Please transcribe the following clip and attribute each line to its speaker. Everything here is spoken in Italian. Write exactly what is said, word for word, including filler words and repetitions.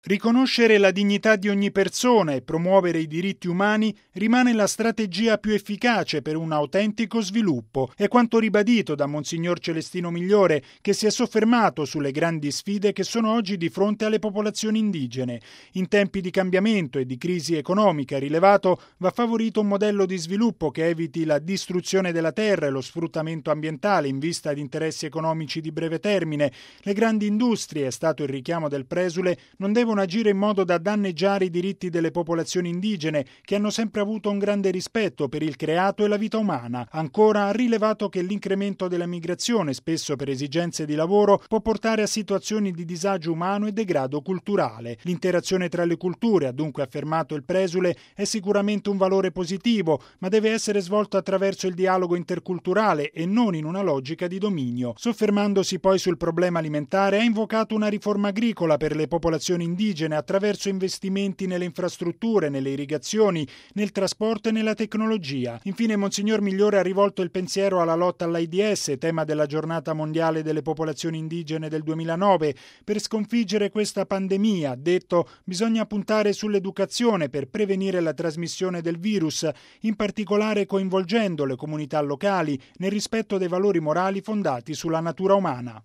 Speaker 1: Riconoscere la dignità di ogni persona e promuovere i diritti umani rimane la strategia più efficace per un autentico sviluppo. È quanto ribadito da Monsignor Celestino Migliore, che si è soffermato sulle grandi sfide che sono oggi di fronte alle popolazioni indigene. In tempi di cambiamento e di crisi economica, ha rilevato, va favorito un modello di sviluppo che eviti la distruzione della terra e lo sfruttamento ambientale in vista di interessi economici di breve termine. Le grandi industrie, è stato il richiamo del presule, non devono agire in modo da danneggiare i diritti delle popolazioni indigene, che hanno sempre avuto un grande rispetto per il creato e la vita umana. Ancora ha rilevato che l'incremento della migrazione, spesso per esigenze di lavoro, può portare a situazioni di disagio umano e degrado culturale. L'interazione tra le culture, ha dunque affermato il presule, è sicuramente un valore positivo, ma deve essere svolto attraverso il dialogo interculturale e non in una logica di dominio. Soffermandosi poi sul problema alimentare, ha invocato una riforma agricola per le popolazioni indigene attraverso investimenti nelle infrastrutture, nelle irrigazioni, nel trasporto e nella tecnologia. Infine Monsignor Migliore ha rivolto il pensiero alla lotta all'AIDS, tema della giornata mondiale delle popolazioni indigene del duemilanove. Per sconfiggere questa pandemia, ha detto, bisogna puntare sull'educazione per prevenire la trasmissione del virus, in particolare coinvolgendo le comunità locali nel rispetto dei valori morali fondati sulla natura umana.